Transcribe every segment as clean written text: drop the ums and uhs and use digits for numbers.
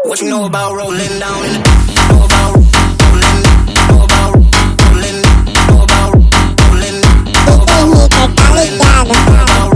What you know about rolling down in the know about rolling, know about rolling, know about rolling, know about rolling, know about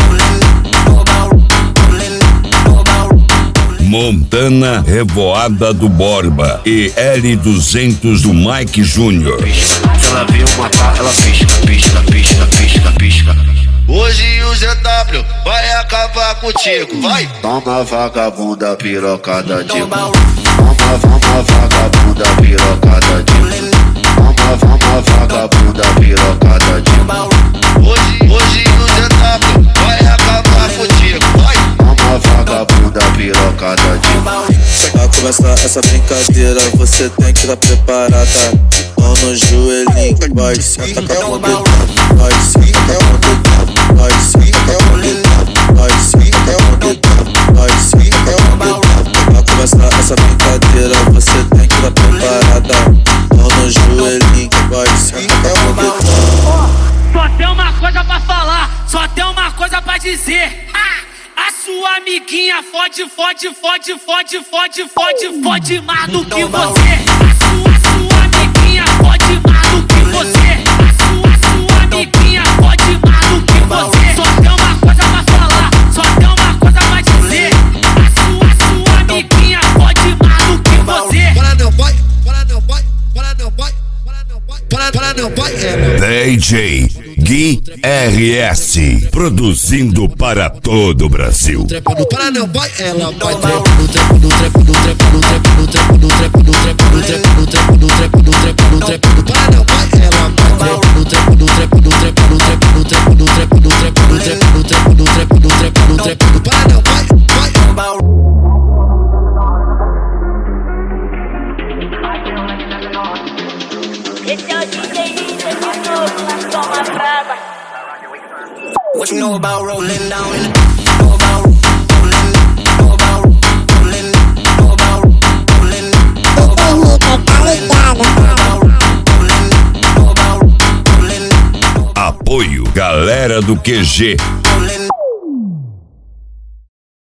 Montana Revoada do Borba e L200 do Mike Júnior. Ela viu matar, ela pisca, pisca, pisca, pisca, pisca. Hoje o ZW vai acabar contigo, vai! Toma vagabunda pirocada de toma vagabunda pirocada de toma vagabunda pirocada de hoje o ZW vai acabar contigo, vai! Toma vagabunda pirocada de. Pra começar essa brincadeira você tem que estar preparada. Mão no joelhinho, vai, senta com a mão dedão, vai, senta com a mão dedão, vai, senta com a mão dedão, vai, senta com a mão dedão, vai, senta com a mão dedão. Pra começar essa brincadeira você tem que estar preparada. Mão no joelhinho, vai, senta com a mão dedão. Só tem uma coisa pra falar, só tem uma coisa pra dizer. A sua amiguinha fode, fode, fode, fode, fode, fode, fode mais do que você. A sua amiguinha fode mais do que você. A sua amiguinha fode mais do que você. Só tem uma coisa pra falar, só tem uma coisa pra dizer. A sua amiguinha fode mais do que você. Para não vai, para não vai, para não vai, para não vai, para não vai. DJ Gui RS, produzindo para todo o Brasil. Para não vai, ela vai. Para não vai, ela para não vai, vai. Esse é o DJ Lisa de novo, na toma brava. What you know about rolling down in the know about rolling, know about rolling, know about rolling, know about rolling, know about rolling. Apoio Galera do QG.